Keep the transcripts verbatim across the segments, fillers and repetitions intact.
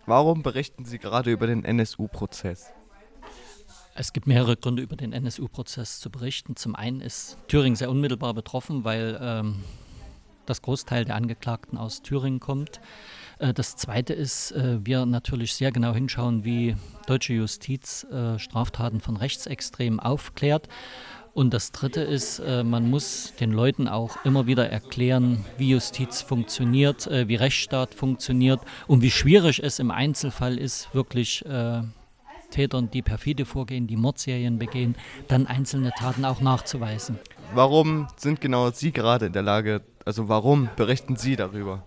Warum berichten Sie gerade über den N S U-Prozess? Es gibt mehrere Gründe, über den N S U-Prozess zu berichten. Zum einen ist Thüringen sehr unmittelbar betroffen, weil ähm, das Großteil der Angeklagten aus Thüringen kommt. Äh, das zweite ist, äh, wir natürlich sehr genau hinschauen, wie deutsche Justiz äh, Straftaten von Rechtsextremen aufklärt. Und das dritte ist, äh, man muss den Leuten auch immer wieder erklären, wie Justiz funktioniert, äh, wie Rechtsstaat funktioniert und wie schwierig es im Einzelfall ist, wirklich äh, Tätern, die perfide vorgehen, die Mordserien begehen, dann einzelne Taten auch nachzuweisen. Warum sind genau Sie gerade in der Lage, also warum berichten Sie darüber?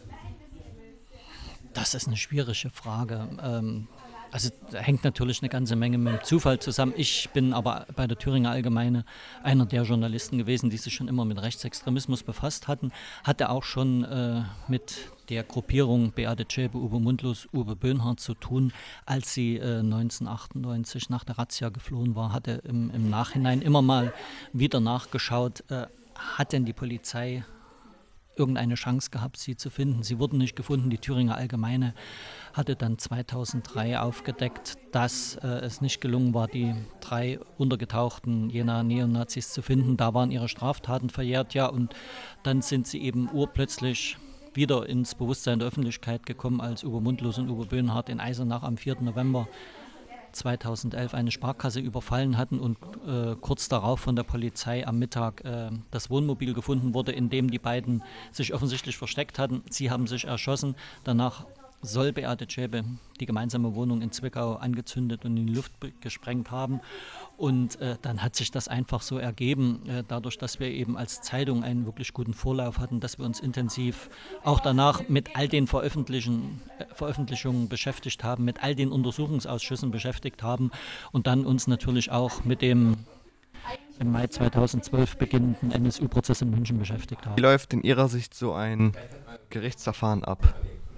Das ist eine schwierige Frage. Ähm, also da hängt natürlich eine ganze Menge mit dem Zufall zusammen. Ich bin aber bei der Thüringer Allgemeine einer der Journalisten gewesen, die sich schon immer mit Rechtsextremismus befasst hatten. Hatte auch schon äh, mit der Gruppierung Beate Zschäpe, Uwe Mundlos, Uwe Böhnhardt zu tun, als sie äh, neunzehnhundertachtundneunzig nach der Razzia geflohen war. Hatte im, im Nachhinein immer mal wieder nachgeschaut, äh, hat denn die Polizei irgendeine Chance gehabt, sie zu finden. Sie wurden nicht gefunden. Die Thüringer Allgemeine hatte dann zweitausenddrei aufgedeckt, dass äh, es nicht gelungen war, die drei untergetauchten Jenaer Neonazis zu finden. Da waren ihre Straftaten verjährt, ja, und dann sind sie eben urplötzlich wieder ins Bewusstsein der Öffentlichkeit gekommen, als Uwe Mundlos und Uwe Böhnhardt in Eisenach am vierten November zweitausendelf eine Sparkasse überfallen hatten und äh, kurz darauf von der Polizei am Mittag äh, das Wohnmobil gefunden wurde, in dem die beiden sich offensichtlich versteckt hatten. Sie haben sich erschossen. Danach soll Beate Zschäpe die gemeinsame Wohnung in Zwickau angezündet und in die Luft gesprengt haben. Und äh, dann hat sich das einfach so ergeben, äh, dadurch, dass wir eben als Zeitung einen wirklich guten Vorlauf hatten, dass wir uns intensiv auch danach mit all den Veröffentlichen, äh, Veröffentlichungen beschäftigt haben, mit all den Untersuchungsausschüssen beschäftigt haben und dann uns natürlich auch mit dem im Mai zweitausendzwölf beginnenden N S U-Prozess in München beschäftigt Wie haben. läuft in Ihrer Sicht so ein Gerichtsverfahren ab?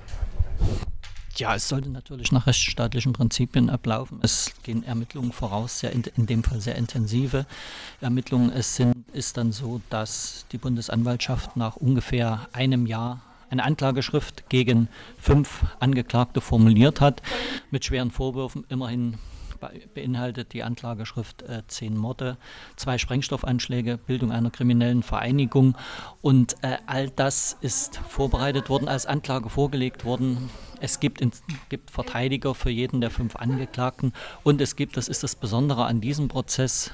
Ja, es sollte natürlich nach rechtsstaatlichen Prinzipien ablaufen. Es gehen Ermittlungen voraus, sehr in, in dem Fall sehr intensive Ermittlungen. Es sind, ist dann so, dass die Bundesanwaltschaft nach ungefähr einem Jahr eine Anklageschrift gegen fünf Angeklagte formuliert hat, mit schweren Vorwürfen. Immerhin beinhaltet die Anklageschrift äh, zehn Morde, zwei Sprengstoffanschläge, Bildung einer kriminellen Vereinigung und äh, all das ist vorbereitet worden, als Anklage vorgelegt worden. Es gibt, in, gibt Verteidiger für jeden der fünf Angeklagten und es gibt, das ist das Besondere an diesem Prozess,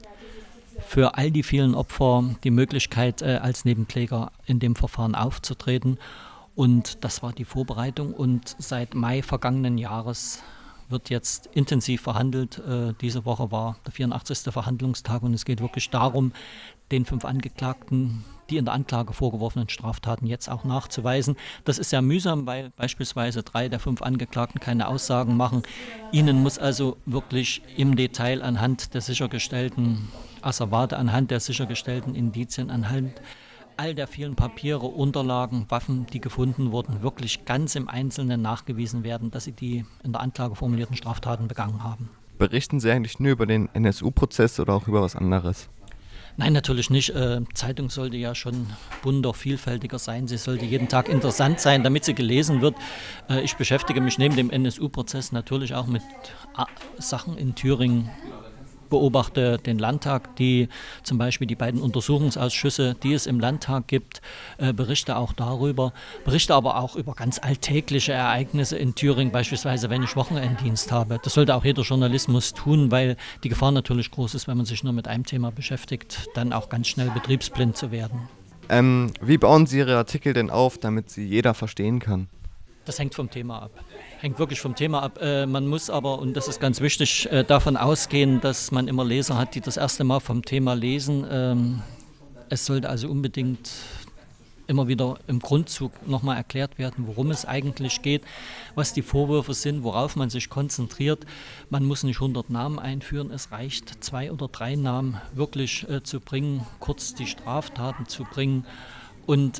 für all die vielen Opfer die Möglichkeit, äh, als Nebenkläger in dem Verfahren aufzutreten. Und das war die Vorbereitung und seit Mai vergangenen Jahres wird jetzt intensiv verhandelt. Äh, diese Woche war der vierundachtzigste Verhandlungstag und es geht wirklich darum, den fünf Angeklagten die in der Anklage vorgeworfenen Straftaten jetzt auch nachzuweisen. Das ist sehr mühsam, weil beispielsweise drei der fünf Angeklagten keine Aussagen machen. Ihnen muss also wirklich im Detail anhand der sichergestellten Asservate, anhand der sichergestellten Indizien, anhand all der vielen Papiere, Unterlagen, Waffen, die gefunden wurden, wirklich ganz im Einzelnen nachgewiesen werden, dass sie die in der Anklage formulierten Straftaten begangen haben. Berichten Sie eigentlich nur über den N S U-Prozess oder auch über was anderes? Nein, natürlich nicht. Äh, Zeitung sollte ja schon bunter, vielfältiger sein. Sie sollte jeden Tag interessant sein, damit sie gelesen wird. Äh, ich beschäftige mich neben dem N S U-Prozess natürlich auch mit A- Sachen in Thüringen. Beobachte den Landtag, die zum Beispiel die beiden Untersuchungsausschüsse, die es im Landtag gibt, äh, berichte auch darüber, berichte aber auch über ganz alltägliche Ereignisse in Thüringen, beispielsweise wenn ich Wochenenddienst habe. Das sollte auch jeder Journalismus tun, weil die Gefahr natürlich groß ist, wenn man sich nur mit einem Thema beschäftigt, dann auch ganz schnell betriebsblind zu werden. Ähm, wie bauen Sie Ihre Artikel denn auf, damit sie jeder verstehen kann? Das hängt vom Thema ab. Hängt wirklich vom Thema ab. Äh, man muss aber, und das ist ganz wichtig, äh, davon ausgehen, dass man immer Leser hat, die das erste Mal vom Thema lesen. Ähm, es sollte also unbedingt immer wieder im Grundzug nochmal erklärt werden, worum es eigentlich geht, was die Vorwürfe sind, worauf man sich konzentriert. Man muss nicht hundert Namen einführen, es reicht, zwei oder drei Namen wirklich äh, zu bringen, kurz die Straftaten zu bringen. Und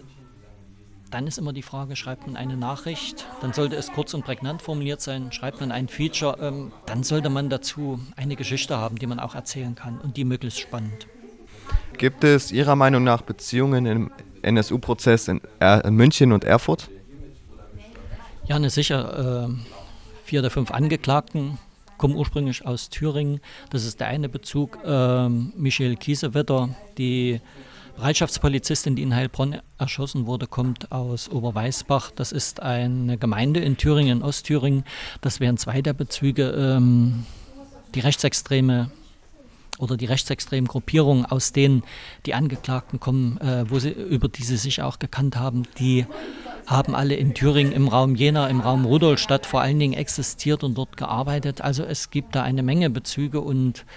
dann ist immer die Frage, schreibt man eine Nachricht, dann sollte es kurz und prägnant formuliert sein, schreibt man ein Feature, ähm, dann sollte man dazu eine Geschichte haben, die man auch erzählen kann und die möglichst spannend. Gibt es Ihrer Meinung nach Beziehungen im N S U-Prozess in, er- in München und Erfurt? Ja, ne, sicher. Äh, vier der fünf Angeklagten kommen ursprünglich aus Thüringen. Das ist der eine Bezug. Ähm, Michelle Kiesewetter, die Bereitschaftspolizistin, die in Heilbronn erschossen wurde, kommt aus Oberweißbach. Das ist eine Gemeinde in Thüringen, in Ostthüringen. Das wären zwei der Bezüge. Ähm, die rechtsextreme oder die rechtsextremen Gruppierungen, aus denen die Angeklagten kommen, äh, wo sie, über die sie sich auch gekannt haben, die haben alle in Thüringen im Raum Jena, im Raum Rudolstadt vor allen Dingen existiert und dort gearbeitet. Also es gibt da eine Menge Bezüge und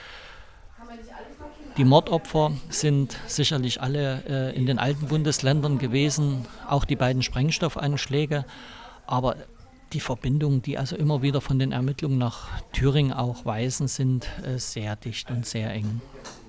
die Mordopfer sind sicherlich alle äh, in den alten Bundesländern gewesen, auch die beiden Sprengstoffanschläge, aber die Verbindungen, die also immer wieder von den Ermittlungen nach Thüringen auch weisen, sind äh, sehr dicht und sehr eng.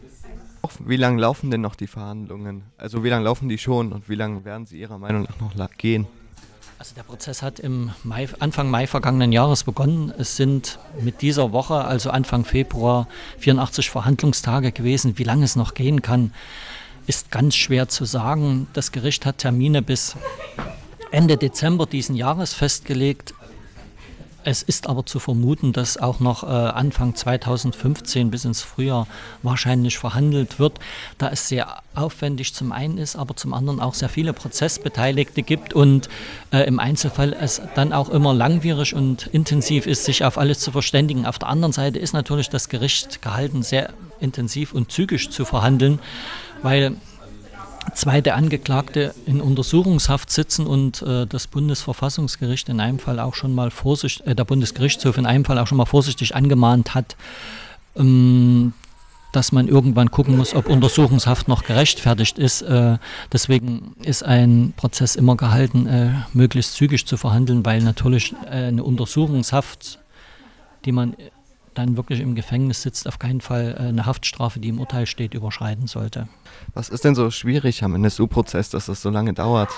Wie lange laufen denn noch die Verhandlungen? Also wie lange laufen die schon und wie lange werden sie Ihrer Meinung nach noch la- gehen? Also der Prozess hat im Mai, Anfang Mai vergangenen Jahres begonnen. Es sind mit dieser Woche, also Anfang Februar, vierundachtzig Verhandlungstage gewesen. Wie lange es noch gehen kann, ist ganz schwer zu sagen. Das Gericht hat Termine bis Ende Dezember diesen Jahres festgelegt. Es ist aber zu vermuten, dass auch noch äh, Anfang zweitausendfünfzehn bis ins Frühjahr wahrscheinlich verhandelt wird, da es sehr aufwendig zum einen ist, aber zum anderen auch sehr viele Prozessbeteiligte gibt und äh, im Einzelfall es dann auch immer langwierig und intensiv ist, sich auf alles zu verständigen. Auf der anderen Seite ist natürlich das Gericht gehalten, sehr intensiv und zügig zu verhandeln, weil zwei der Angeklagte in Untersuchungshaft sitzen und äh, das Bundesverfassungsgericht in einem Fall auch schon mal vorsichtig, äh, der Bundesgerichtshof in einem Fall auch schon mal vorsichtig angemahnt hat, ähm, dass man irgendwann gucken muss, ob Untersuchungshaft noch gerechtfertigt ist. Äh, deswegen ist ein Prozess immer gehalten, äh, möglichst zügig zu verhandeln, weil natürlich äh, eine Untersuchungshaft, die man dann wirklich im Gefängnis sitzt, auf keinen Fall äh, eine Haftstrafe, die im Urteil steht, überschreiten sollte. Was ist denn so schwierig am N S U-Prozess, dass das so lange dauert?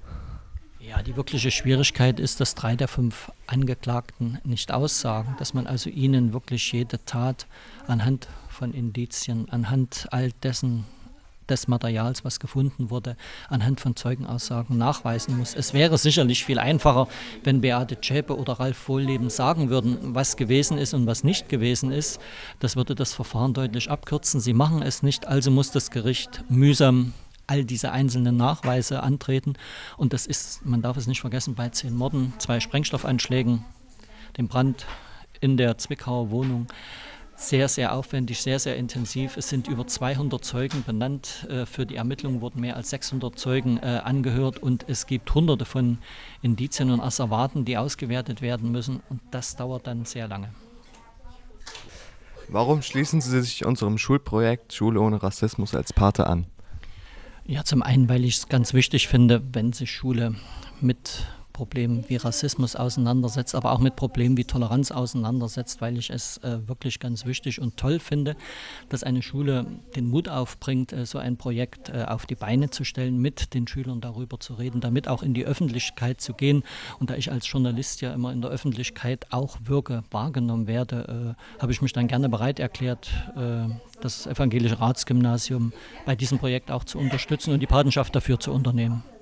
Ja, die wirkliche Schwierigkeit ist, dass drei der fünf Angeklagten nicht aussagen, dass man also ihnen wirklich jede Tat anhand von Indizien, anhand all dessen, des Materials, was gefunden wurde, anhand von Zeugenaussagen nachweisen muss. Es wäre sicherlich viel einfacher, wenn Beate Zschäpe oder Ralf Wohlleben sagen würden, was gewesen ist und was nicht gewesen ist. Das würde das Verfahren deutlich abkürzen. Sie machen es nicht, also muss das Gericht mühsam all diese einzelnen Nachweise antreten. Und das ist, man darf es nicht vergessen, bei zehn Morden, zwei Sprengstoffanschlägen, dem Brand in der Zwickauer Wohnung, sehr, sehr aufwendig, sehr, sehr intensiv. Es sind über zweihundert Zeugen benannt. Äh, für die Ermittlungen wurden mehr als sechshundert Zeugen äh, angehört und es gibt hunderte von Indizien und Asservaten, die ausgewertet werden müssen und das dauert dann sehr lange. Warum schließen Sie sich unserem Schulprojekt Schule ohne Rassismus als Pate an? Ja, zum einen, weil ich es ganz wichtig finde, wenn sich Schule mit Problemen wie Rassismus auseinandersetzt, aber auch mit Problemen wie Toleranz auseinandersetzt, weil ich es äh, wirklich ganz wichtig und toll finde, dass eine Schule den Mut aufbringt, äh, so ein Projekt äh, auf die Beine zu stellen, mit den Schülern darüber zu reden, damit auch in die Öffentlichkeit zu gehen. Und da ich als Journalist ja immer in der Öffentlichkeit auch wirke, wahrgenommen werde, äh, habe ich mich dann gerne bereit erklärt, äh, das Evangelische Ratsgymnasium bei diesem Projekt auch zu unterstützen und die Patenschaft dafür zu unternehmen.